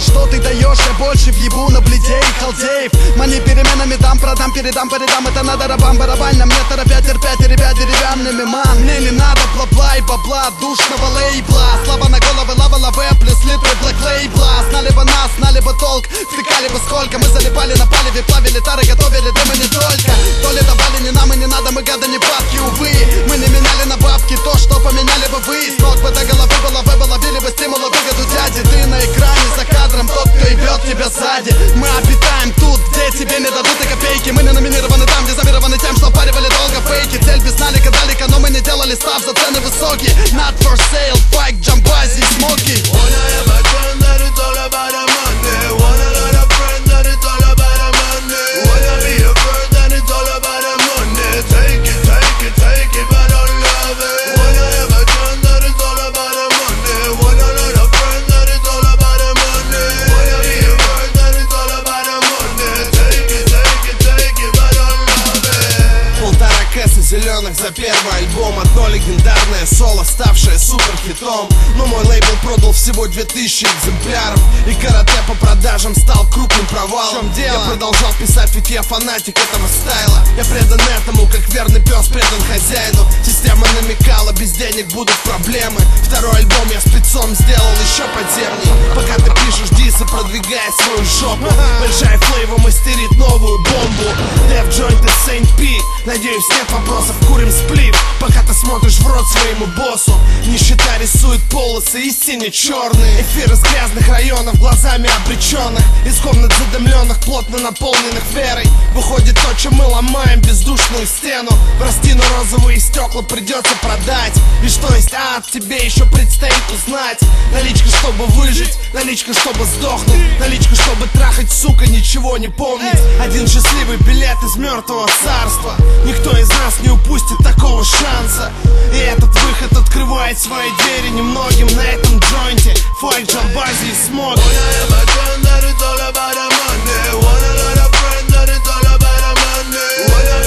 Что ты даешь, я больше въебу на бледей халдеев. Мани переменами дам, продам, передам, передам. Это надо рабам-барабань, на мне торопя терпять и ребят деревянными, ман. Мне не надо бла-бла и бабла, душного лейбла. Слава на головы, лава-лаве, плюс литры блэк-лейбла. Знали бы нас, знали бы толк, втыкали бы сколько. Мы залипали на палеве, плавили тары, готовили дымы не только. То ли давали не нам и не надо, мы гады не бабки, увы. Мы не меняли на бабки то, что поменяли бы вы. С ног бы до головы было, ловили бы стимула выгоду дяди. Ты на экране за кадром, тот, кто ебет тебя сзади. Мы обитаем тут, где тебе не дадут и копейки. Мы не номинированы там, где замированы тем, что впаривали долго фейки. Цель без налика далека, но мы не делали став за цены высокие. Not for sale, Fike, Jambazi, Smokey. Зеленых за первый альбом. Одно легендарное соло, ставшее суперхитом. Но мой лейбл продал всего 2000 экземпляров, и карате по продажам стал крупным провалом. В чем дело? Я продолжал писать, ведь я фанатик этого стайла. Я предан этому, как верный пес предан хозяину. Система намекала, без денег будут проблемы. Второй альбом я спецом сделал еще подземней. Пока ты пишешь дисы, продвигая свою жопу, большая флейва мастерит новую бомбу. Def Joint и Saint P. Надеюсь, нет вопросов, курим сплит, пока ты смотришь в рот своему боссу. Нищета рисует полосы и сине-черные. Эфир из грязных районов, глазами обреченных, из комнат задымленных, плотно наполненных верой. Выходит то, чем мы ломаем бездушную стену. Прости, но розовые стекла придется продать. И что есть ад, тебе еще предстоит узнать. Наличка, чтобы выжить, наличка, чтобы сдохнуть, наличка, чтобы трахать, сука, ничего не помнить. Один счастливый билет из мертвого царства. Никто из нас не упустит такого шанса. И этот выход открывает свои двери немногим на этом джойнте. Fike, Jambazi и Smokey. When I